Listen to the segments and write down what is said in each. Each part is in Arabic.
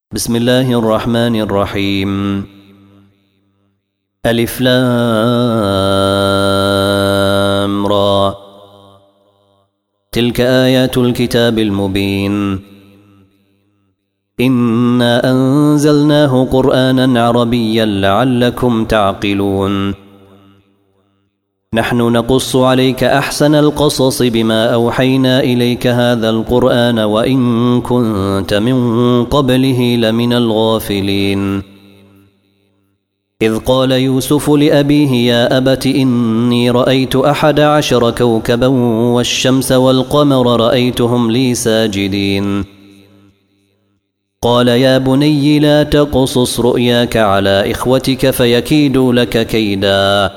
بسم الله الرحمن الرحيم. ألف لام را. تلك آيات الكتاب المبين. إنا أنزلناه قرآنا عربيا لعلكم تعقلون. نحن نقص عليك أحسن القصص بما أوحينا إليك هذا القرآن وإن كنت من قبله لمن الغافلين. إذ قال يوسف لأبيه يا أبت إني رأيت 11 كوكبا والشمس والقمر رأيتهم لي ساجدين. قال يا بني لا تقصص رؤياك على إخوتك فيكيدوا لك كيدا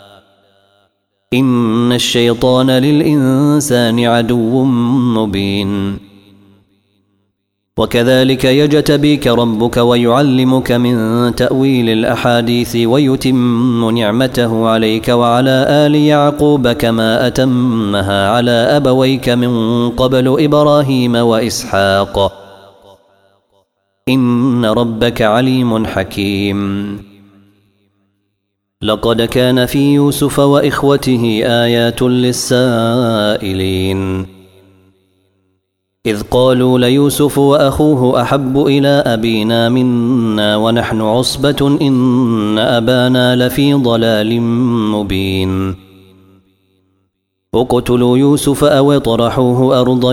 إن الشيطان للإنسان عدو مبين. وكذلك يجتبيك ربك ويعلمك من تأويل الأحاديث ويتم نعمته عليك وعلى آل يعقوب كما أتمها على أبويك من قبل إبراهيم وإسحاق إن ربك عليم حكيم. لقد كان في يوسف وإخوته آيات للسائلين إذ قالوا ليوسف وأخوه أحب إلى أبينا منا ونحن عصبة إن أبانا لفي ضلال مبين. اقتلوا يوسف أو اطرحوه أرضا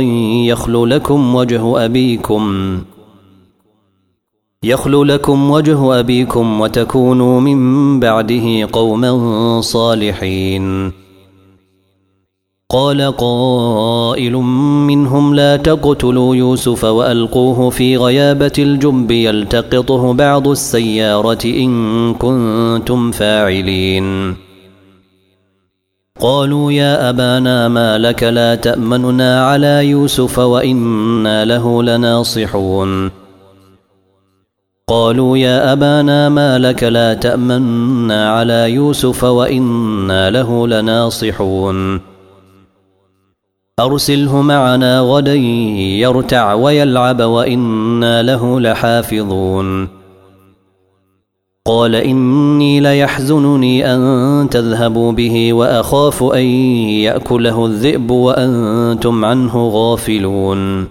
يخل لكم وجه أبيكم وتكونوا من بعده قوما صالحين. قال قائل منهم لا تقتلوا يوسف وألقوه في غيابة الجب يلتقطه بعض السيارة إن كنتم فاعلين. قالوا يا أبانا ما لك لا تأمننا على يوسف وإنا له لناصحون. قالوا يا أبانا ما لك لا تأمنا على يوسف وإنا له لناصحون. أرسله معنا غدا يرتع ويلعب وإنا له لحافظون. قال إني ليحزنني أن تذهبوا به وأخاف أن يأكله الذئب وأنتم عنه غافلون.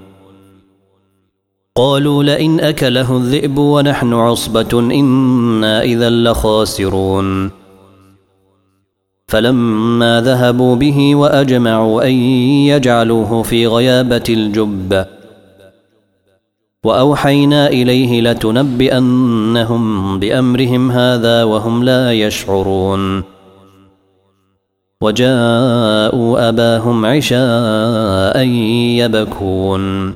قالوا لئن أكله الذئب ونحن عصبة إنا إذا لخاسرون. فلما ذهبوا به وأجمعوا أن يجعلوه في غيابة الجب وأوحينا إليه لتنبئنهم بأمرهم هذا وهم لا يشعرون. وجاءوا أباهم عشاء يبكون.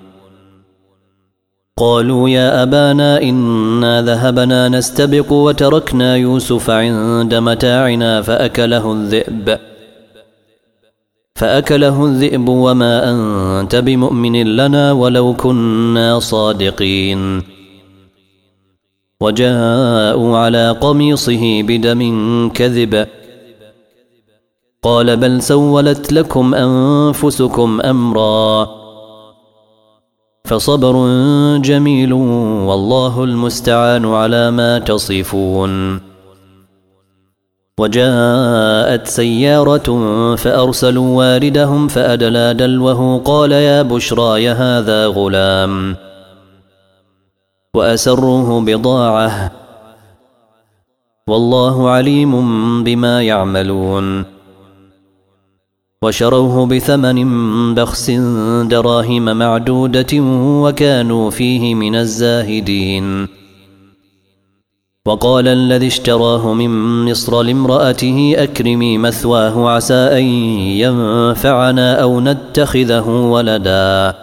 قالوا يا أبانا إنا ذهبنا نستبق وتركنا يوسف عند متاعنا فأكله الذئب وما أنت بمؤمن لنا ولو كنا صادقين. وجاءوا على قميصه بدم كذب قال بل سولت لكم أنفسكم أمرا فصبر جميل والله المستعان على ما تصفون. وجاءت سيارة فأرسلوا واردهم فأدلى دلوه قال يا بشرى هذا غلام وأسروه بضاعة والله عليم بما يعملون. وشروه بثمن بخس دراهم معدودة وكانوا فيه من الزاهدين. وقال الذي اشتراه من مصر لامرأته أكرمي مثواه عسى أن ينفعنا أو نتخذه ولدا.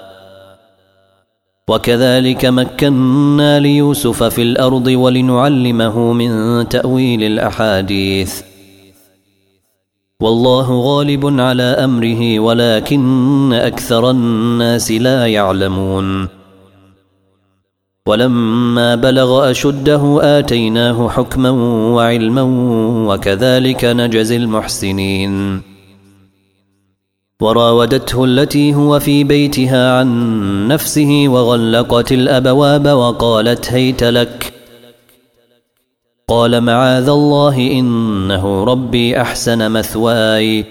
وكذلك مكنا ليوسف في الأرض ولنعلمه من تأويل الأحاديث والله غالب على أمره ولكن أكثر الناس لا يعلمون. ولما بلغ أشده آتيناه حكما وعلما وكذلك نجزي المحسنين. وراودته التي هو في بيتها عن نفسه وغلقت الأبواب وقالت هيت لك. قال معاذ الله إنه ربي أحسن مثواي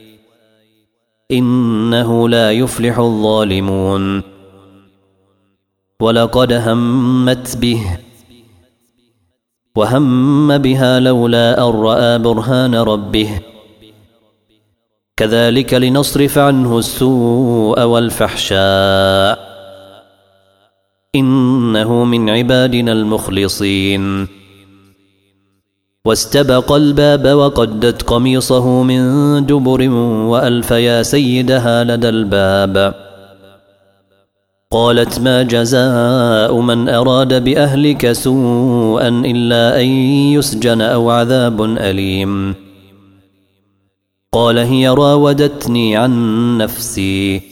إنه لا يفلح الظالمون. ولقد همت به وهم بها لولا أن رأى برهان ربه كذلك لنصرف عنه السوء والفحشاء إنه من عبادنا المخلصين. واستبق الباب وقدت قميصه من دبر وألف يا سيدها لدى الباب. قالت ما جزاء من أراد بأهلك سوءا إلا أن يسجن أو عذاب أليم. قال هي راودتني عن نفسي.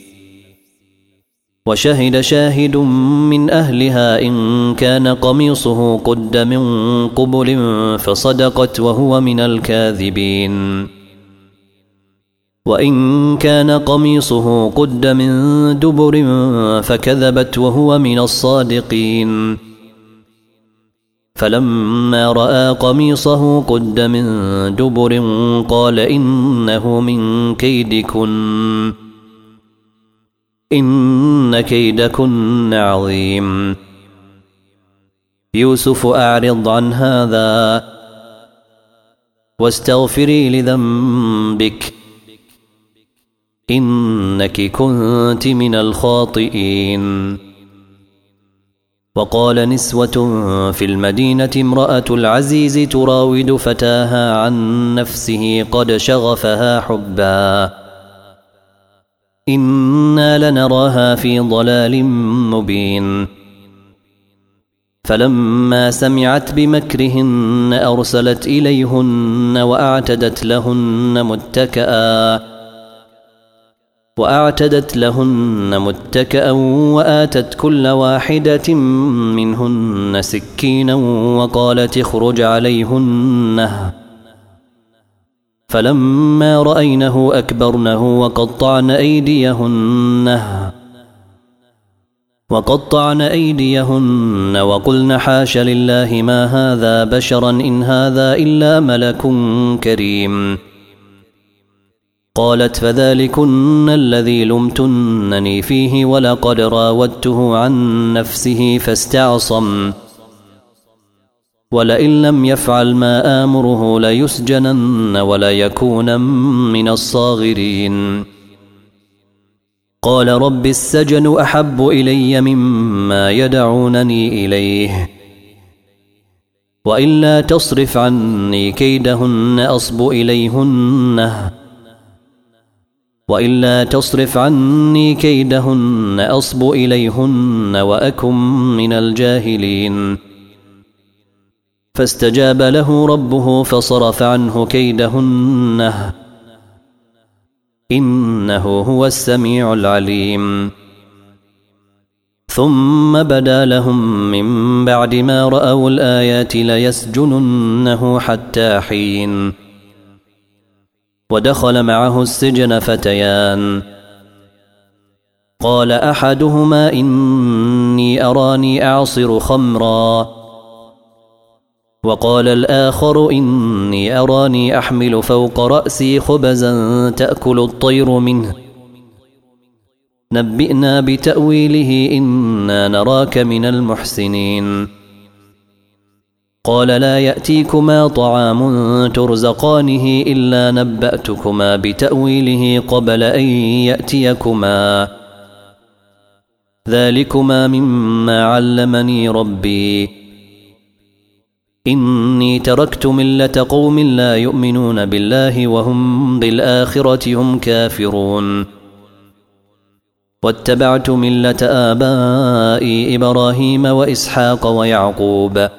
وشهد شاهد من أهلها إن كان قميصه قد من قبل فصدقت وهو من الكاذبين. وإن كان قميصه قد من دبر فكذبت وهو من الصادقين. فلما رأى قميصه قد من دبر قال إنه من كيدكن إن كيدكن عظيم. يوسف أعرض عن هذا واستغفري لذنبك إنك كنت من الخاطئين. وقال نسوة في المدينة امرأة العزيز تراود فتاها عن نفسه قد شغفها حبا إنا لنراها في ضلال مبين. فلما سمعت بمكرهن أرسلت إليهن وأعتدت لهن متكأ وآتت كل واحدة منهن سكينا وقالت اخرج عليهن. فلما رأينه أكبرنه وقطعن أيديهن وقلن حاش لله ما هذا بشرا إن هذا إلا ملك كريم. قالت فذلكن الذي لمتنني فيه ولقد راودته عن نفسه فاستعصم ولئن لم يفعل ما آمره ليسجنن وليكون من الصاغرين. قال رب السجن أحب إلي مما يدعونني إليه وإلا تصرف عني كيدهن أصب إليهن وأكن من الجاهلين. فاستجاب له ربه فصرف عنه كيدهن إنه هو السميع العليم. ثم بدا لهم من بعد ما رأوا الآيات ليسجننه حتى حين. ودخل معه السجن فتيان قال أحدهما إني أراني أعصر خمرا وقال الآخر إني أراني أحمل فوق رأسي خبزا تأكل الطير منه نبئنا بتأويله إنا نراك من المحسنين. قال لا يأتيكما طعام ترزقانه إلا نبأتكما بتأويله قبل أن يأتيكما ذلكما مما علمني ربي إني تركت ملة قوم لا يؤمنون بالله وهم بالآخرة هم كافرون واتبعت ملة آبائي إبراهيم وإسحاق ويعقوب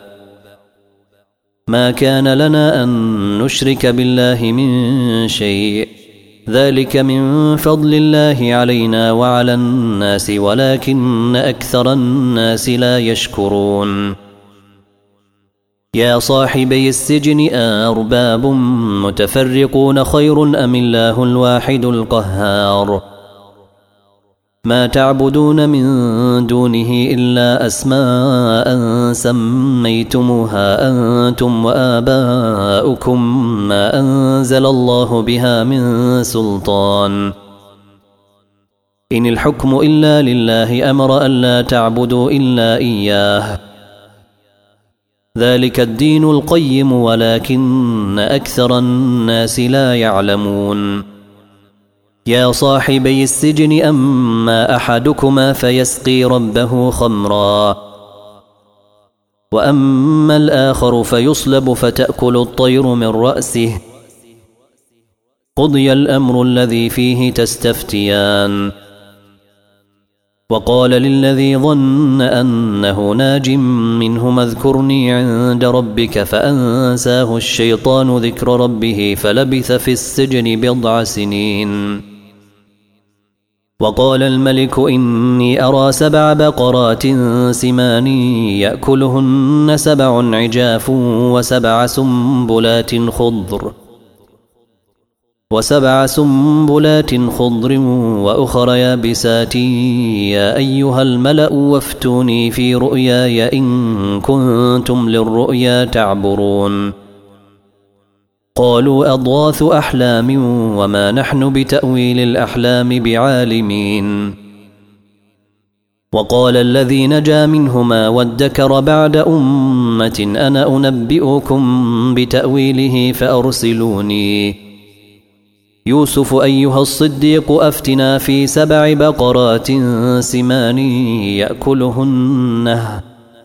ما كان لنا أن نشرك بالله من شيء ذلك من فضل الله علينا وعلى الناس ولكن أكثر الناس لا يشكرون. يا صاحبي السجن أرباب متفرقون خير أم الله الواحد القهار ما تعبدون من دونه إلا أسماء سميتموها أنتم وآباؤكم ما أنزل الله بها من سلطان إن الحكم إلا لله أمر ألا تعبدوا إلا إياه ذلك الدين القيم ولكن أكثر الناس لا يعلمون يا صاحبي السجن أما أحدكما فيسقي ربه خمرا وأما الآخر فيصلب فتأكل الطير من رأسه قضي الأمر الذي فيه تستفتيان وقال للذي ظن أنه ناج منهما اذكرني عند ربك فأنساه الشيطان ذكر ربه فلبث في السجن 10 سنين وقال الملك إني أرى 7 بقرات سمان يأكلهن 7 عجاف و7 سنبلات خضر وأخر يابسات يا أيها الملأ وافتوني في رؤياي إن كنتم للرؤيا تعبرون قالوا أضغاث أحلام وما نحن بتأويل الأحلام بعالمين وقال الذي نجا منهما وادكر بعد أمة أنا أنبئكم بتأويله فأرسلوني يوسف أيها الصديق أفتنا في 7 بقرات سمان يأكلهن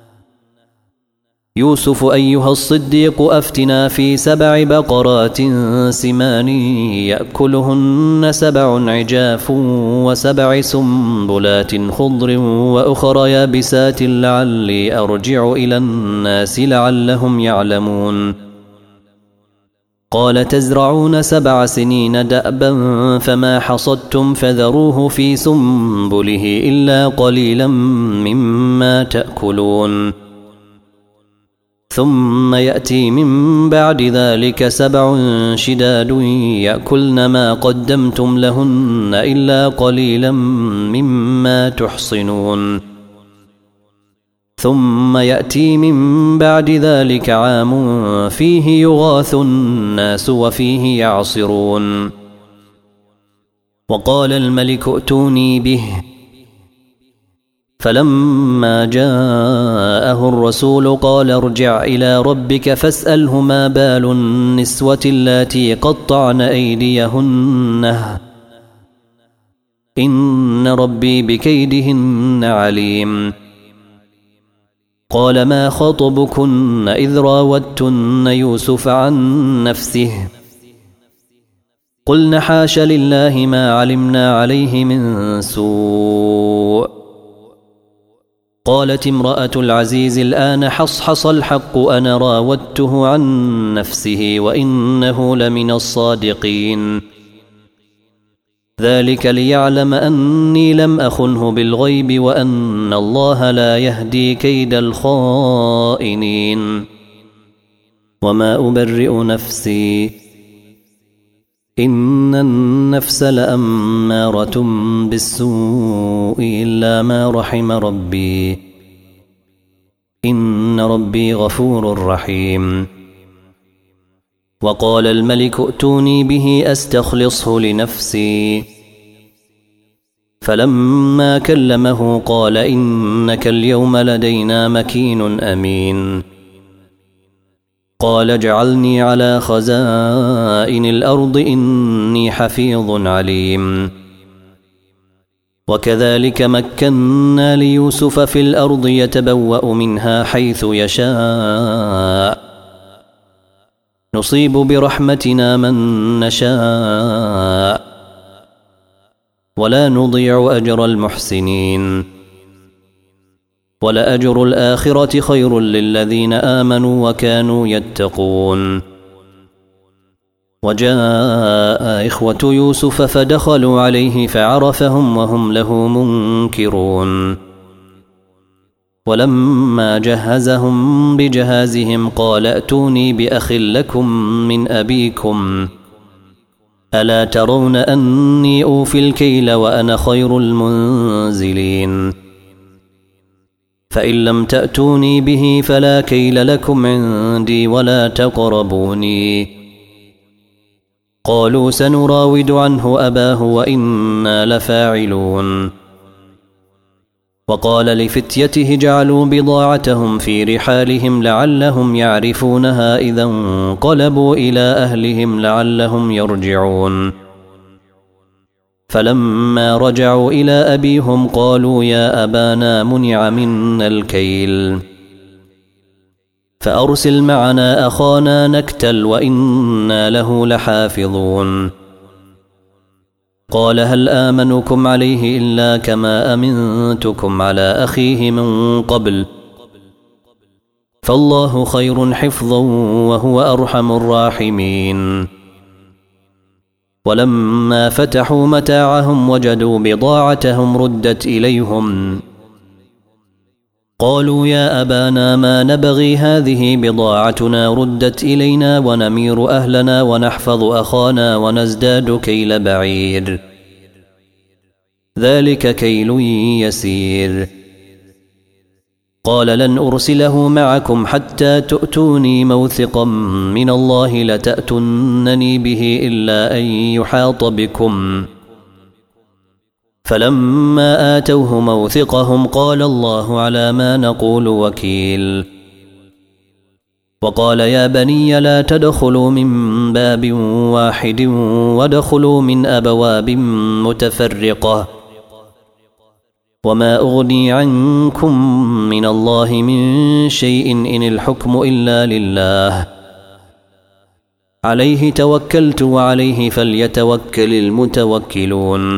يوسف أيها الصديق أفتنا في 7 بقرات سمان يأكلهن 7 عجاف و7 سنبلات خضر وأخر يابسات لعلي أرجع إلى الناس لعلهم يعلمون قال تزرعون 7 سنين دأبا فما حصدتم فذروه في سنبله إلا قليلا مما تأكلون ثم يأتي من بعد ذلك 7 شداد يأكلن ما قدمتم لهن إلا قليلا مما تحصنون ثم يأتي من بعد ذلك عام فيه يغاث الناس وفيه يعصرون وقال الملك ائتوني به فلما جاءه الرسول قال ارجع إلى ربك فاسأله ما بال النسوة اللاتي قطعن أيديهن إن ربي بكيدهن عليم قال ما خطبكن إذ راوتن يوسف عن نفسه قلن حاش لله ما علمنا عليه من سوء قالت امرأة العزيز الآن حصحص الحق أنا راودته عن نفسه وإنه لمن الصادقين ذلك ليعلم أني لم أخنه بالغيب وأن الله لا يهدي كيد الخائنين وما أبرئ نفسي إن النفس لأمارة بالسوء إلا ما رحم ربي إن ربي غفور رحيم وقال الملك ائتوني به أستخلصه لنفسي فلما كلمه قال إنك اليوم لدينا مكين أمين قال اجعلني على خزائن الأرض إني حفيظ عليم وكذلك مكنا ليوسف في الأرض يتبوأ منها حيث يشاء نصيب برحمتنا من نشاء ولا نضيع أجر المحسنين ولأجر الآخرة خير للذين آمنوا وكانوا يتقون وجاء إخوة يوسف فدخلوا عليه فعرفهم وهم له منكرون ولما جهزهم بجهازهم قال ائتوني بأخ لكم من أبيكم ألا ترون أني أوفي الكيل وأنا خير المنزلين فإن لم تأتوني به فلا كيل لكم عندي ولا تقربوني قالوا سنراود عنه أباه وإنا لفاعلون وقال لفتيته جعلوا بضاعتهم في رحالهم لعلهم يعرفونها إذا انقلبوا إلى أهلهم لعلهم يرجعون فلما رجعوا إلى أبيهم قالوا يا أبانا منع منا الكيل فأرسل معنا أخانا نكتل وإنا له لحافظون قال هل آمنكم عليه إلا كما أمنتكم على أخيه من قبل فالله خير حفظا وهو أرحم الراحمين ولما فتحوا متاعهم وجدوا بضاعتهم ردت إليهم قالوا يا أبانا ما نبغي هذه بضاعتنا ردت إلينا ونمير أهلنا ونحفظ أخانا ونزداد كيل بعير ذلك كيل يسير قال لن أرسله معكم حتى تؤتوني موثقا من الله لتأتونني به إلا أن يحاط بكم فلما آتوه موثقهم قال الله على ما نقول وكيل وقال يا بني لا تدخلوا من باب واحد وادخلوا من أبواب متفرقة وما أغني عنكم من الله من شيء إن الحكم إلا لله عليه توكلت وعليه فليتوكل المتوكلون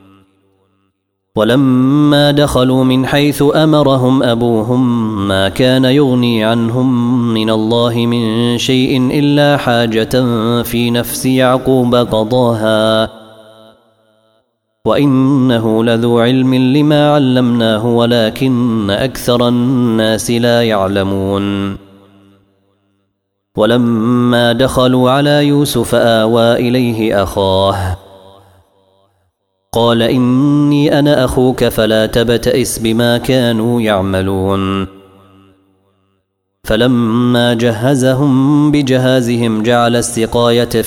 ولما دخلوا من حيث أمرهم أبوهم ما كان يغني عنهم من الله من شيء إلا حاجة في نفس يعقوب قضاها وإنه لذو علم لما علمناه ولكن أكثر الناس لا يعلمون ولما دخلوا على يوسف آوى إليه أخاه قال إني أنا أخوك فلا تبتئس بما كانوا يعملون فلما جهزهم بجهازهم جعل السقاية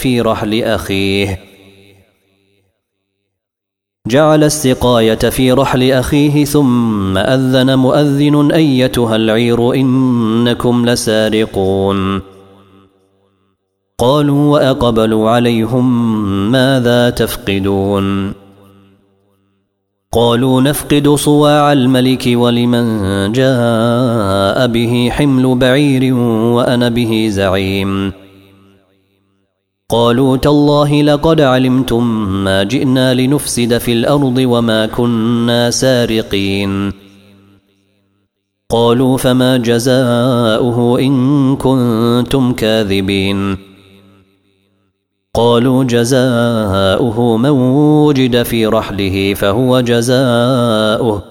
في رحل أخيه ثم أذن مؤذن أيتها العير إنكم لسارقون قالوا وأقبلوا عليهم ماذا تفقدون قالوا نفقد صواع الملك ولمن جاء به حمل بعير وأنا به زعيم قالوا تالله لقد علمتم ما جئنا لنفسد في الأرض وما كنا سارقين قالوا فما جزاؤه إن كنتم كاذبين قالوا جزاؤه من وجد في رحله فهو جزاؤه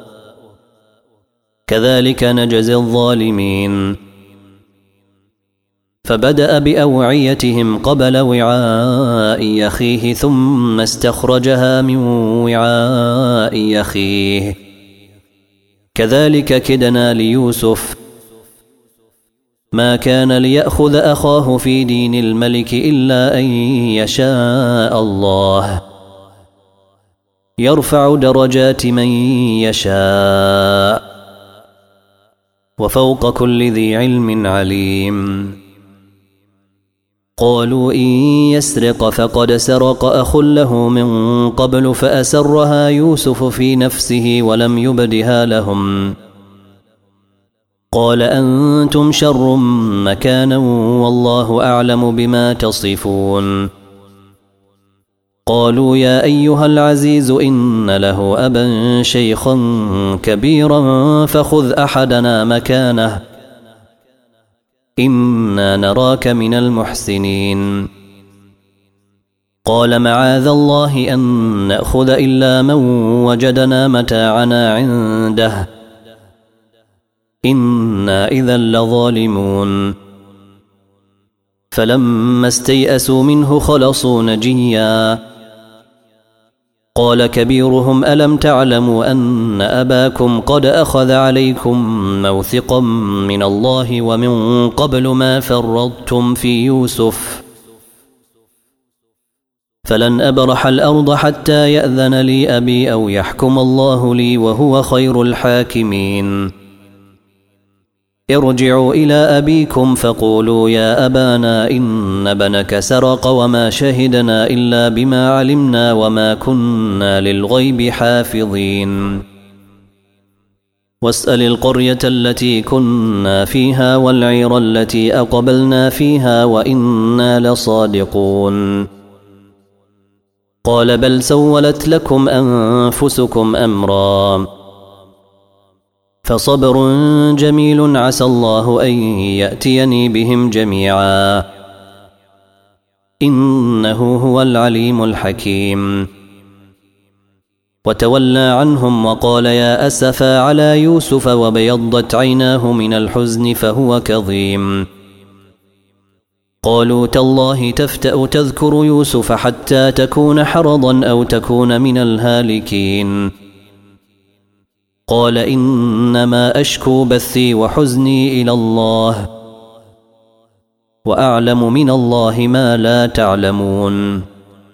كذلك نجزي الظالمين فبدأ بأوعيتهم قبل وعاء أخيه ثم استخرجها من وعاء أخيه كذلك كدنا ليوسف ما كان ليأخذ أخاه في دين الملك إلا أن يشاء الله يرفع درجات من يشاء وفوق كل ذي علم عليم قالوا إن يسرق فقد سرق أخ له من قبل فأسرها يوسف في نفسه ولم يبدها لهم قال أنتم شر مكانا والله أعلم بما تصفون قالوا يا أيها العزيز إن له أبا شيخا كبيرا فخذ أحدنا مكانه إنا نراك من المحسنين قال معاذ الله أن نأخذ إلا من وجدنا متاعنا عنده إنا إذا لظالمون فلما استيئسوا منه خلصوا نجيا قال كبيرهم ألم تعلموا أن أباكم قد أخذ عليكم موثقا من الله ومن قبل ما فرطتم في يوسف فلن أبرح الأرض حتى يأذن لي أبي أو يحكم الله لي وهو خير الحاكمين ارجعوا إلى أبيكم فقولوا يا أبانا إن ابنك سرق وما شهدنا إلا بما علمنا وما كنا للغيب حافظين واسأل القرية التي كنا فيها والعير التي أقبلنا فيها وإنا لصادقون قال بل سولت لكم أنفسكم أمرا فصبر جميل عسى الله أن يأتيني بهم جميعا إنه هو العليم الحكيم وتولى عنهم وقال يا أسفا على يوسف وبيضت عيناه من الحزن فهو كظيم قالوا تالله تفتأ تذكر يوسف حتى تكون حرضا أو تكون من الهالكين قال إنما أشكو بثي وحزني إلى الله وأعلم من الله ما لا تعلمون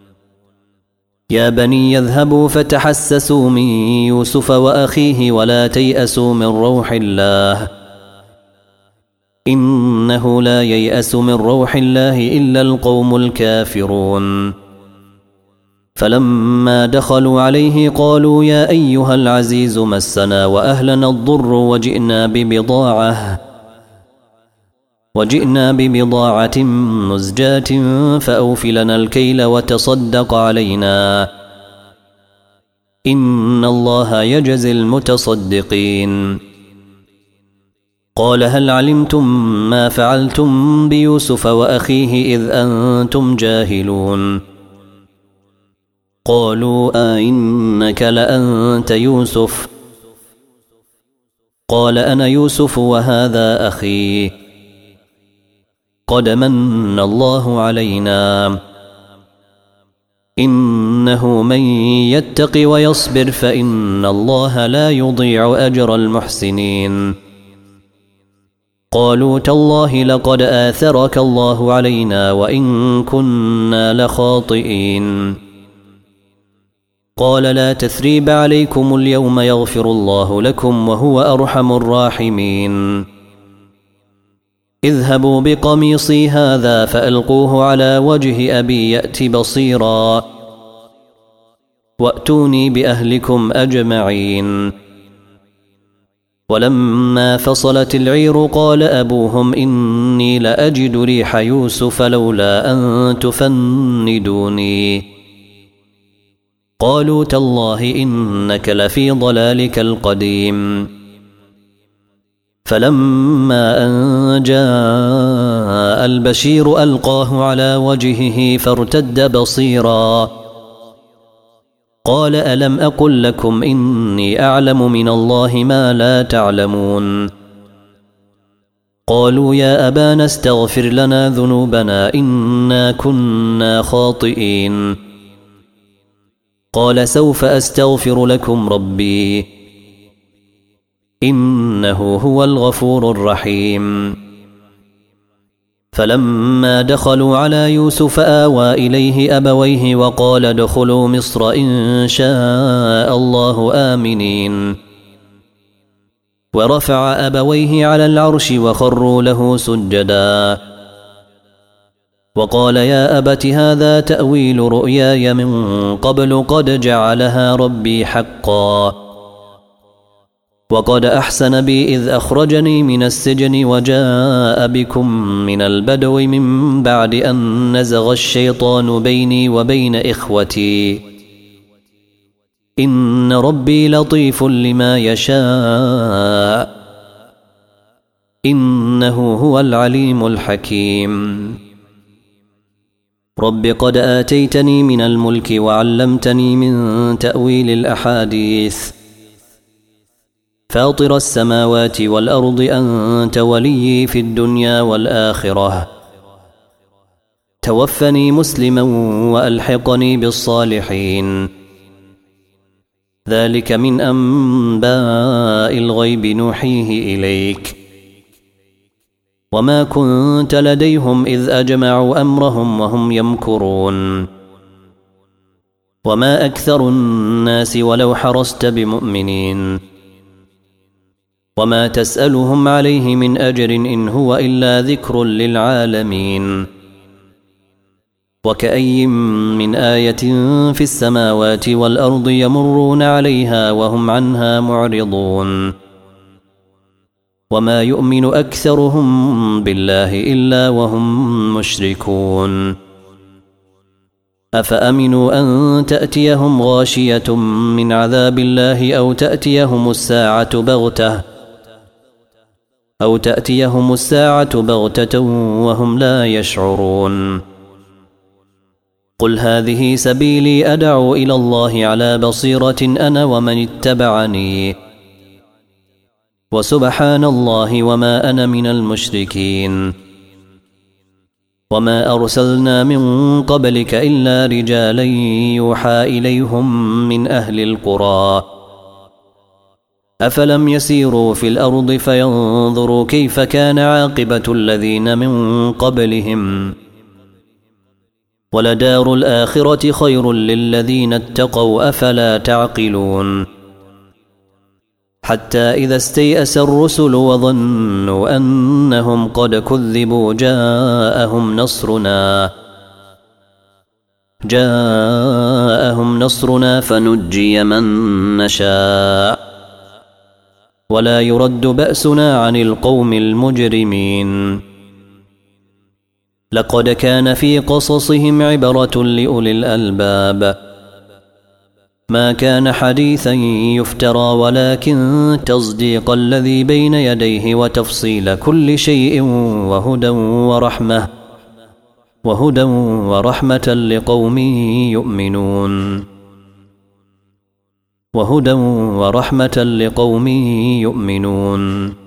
يا بني يذهبوا فتحسسوا من يوسف وأخيه ولا تيأسوا من روح الله إنه لا ييأس من روح الله إلا القوم الكافرون فلما دخلوا عليه قالوا يا أيها العزيز مسنا وأهلنا الضر وجئنا ببضاعة مزجاة فأوف لنا الكيل وتصدق علينا إن الله يجزي المتصدقين قال هل علمتم ما فعلتم بيوسف وأخيه إذ أنتم جاهلون قالوا أئنك لأنت يوسف قال أنا يوسف وهذا أخي قد من الله علينا إنه من يتق ويصبر فإن الله لا يضيع أجر المحسنين قالوا تالله لقد آثرك الله علينا وإن كنا لخاطئين قال لا تثريب عليكم اليوم يغفر الله لكم وهو أرحم الراحمين اذهبوا بقميصي هذا فألقوه على وجه أبي يأت بصيرا وأتوني بأهلكم أجمعين ولما فصلت العير قال أبوهم إني لأجد ريح يوسف لولا أن تفندوني قالوا تالله إنك لفي ضلالك القديم فلما أن جاء البشير ألقاه على وجهه فارتد بصيرا قال ألم أقل لكم إني أعلم من الله ما لا تعلمون قالوا يا أبانا استغفر لنا ذنوبنا إنا كنا خاطئين قال سوف أستغفر لكم ربي إنه هو الغفور الرحيم فلما دخلوا على يوسف آوى إليه أبويه وقال ادخلوا مصر إن شاء الله آمنين ورفع أبويه على العرش وخروا له سجدا وقال يا أبت هذا تأويل رؤياي من قبل قد جعلها ربي حقا وقد أحسن بي إذ أخرجني من السجن وجاء بكم من البدو من بعد أن نزغ الشيطان بيني وبين إخوتي إن ربي لطيف لما يشاء إنه هو العليم الحكيم رب قد آتيتني من الملك وعلمتني من تأويل الأحاديث فاطر السماوات والأرض أنت وليي في الدنيا والآخرة توفني مسلما وألحقني بالصالحين ذلك من أنباء الغيب نوحيه إليك وما كنت لديهم إذ أجمعوا أمرهم وهم يمكرون وما أكثر الناس ولو حرصت بمؤمنين وما تسألهم عليه من أجر إن هو إلا ذكر للعالمين وكأي من آية في السماوات والأرض يمرون عليها وهم عنها معرضون وما يؤمن أكثرهم بالله إلا وهم مشركون أفأمنوا أن تأتيهم غاشية من عذاب الله أو تأتيهم الساعة بغتة وهم لا يشعرون قل هذه سبيلي أدعو إلى الله على بصيرة أنا ومن اتبعني وسبحان الله وما أنا من المشركين وما أرسلنا من قبلك إلا رجالا يوحى إليهم من أهل القرى أفلم يسيروا في الأرض فينظروا كيف كان عاقبة الذين من قبلهم ولدار الآخرة خير للذين اتقوا أفلا تعقلون حتى إذا استيأس الرسل وظنوا أنهم قد كذبوا جاءهم نصرنا فنجي من نشاء ولا يرد بأسنا عن القوم المجرمين لقد كان في قصصهم عبرة لأولي الألباب ما كان حديثا يفترى ولكن تصديق الذي بين يديه وتفصيل كل شيء وهدى ورحمة لقوم يؤمنون